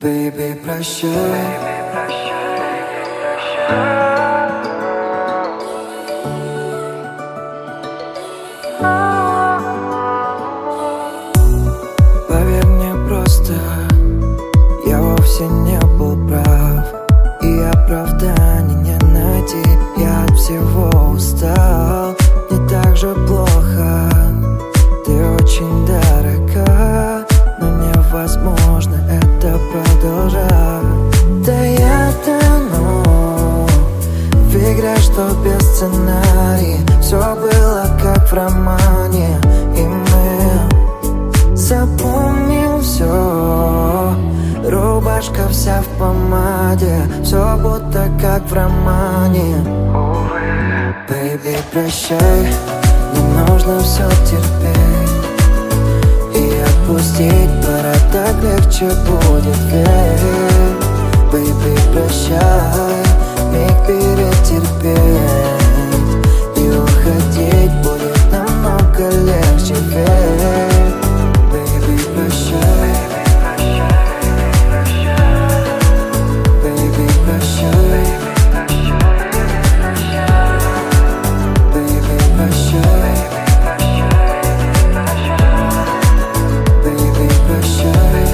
Baby, прощай. Поверь мне просто, я вовсе не был прав, и оправданий не найти. Я от всего устал, не так же плохо. Ты очень дорога, но невозможно это продолжать. Да я тону в игре, что без сценария. Все было как в романе, и мы запомним все. Рубашка вся в помаде, все будто как в романе. Baby, прощай, не нужно все терпеть и отпустить, пора, так легче будет, верь. Baby, прощай, миг перетерпеть и уходить будет намного легче, верь. Baby, прощай. Baby, прощай. Baby, прощай. Baby, прощай.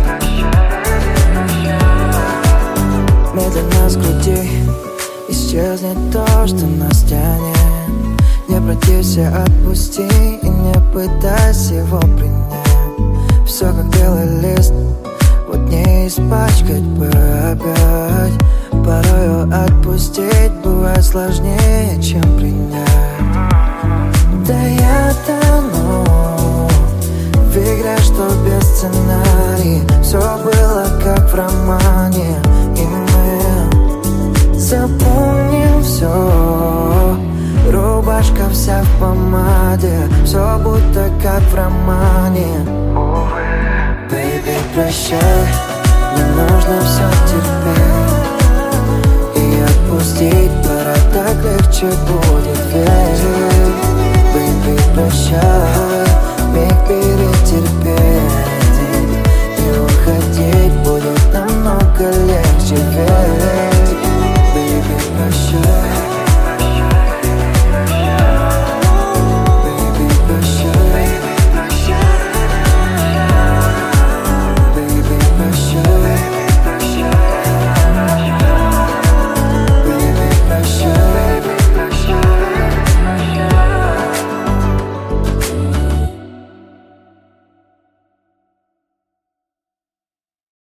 Медленно с груди исчезнет то, что нас тянет. Не протився, отпусти и не пытайся его принять. Все как белый лист, вот не испачкать бы опять. Порою отпустить бывает сложнее, чем принять. Да я тону в игре, что без сценария. Все было как в романе, и мы запомним все. Рубашка вся в помаде, все будто как в романе. Baby, прощай, не нужно все терпеть и отпустить, пора, так легче будет, верь. Baby, прощай, миг перед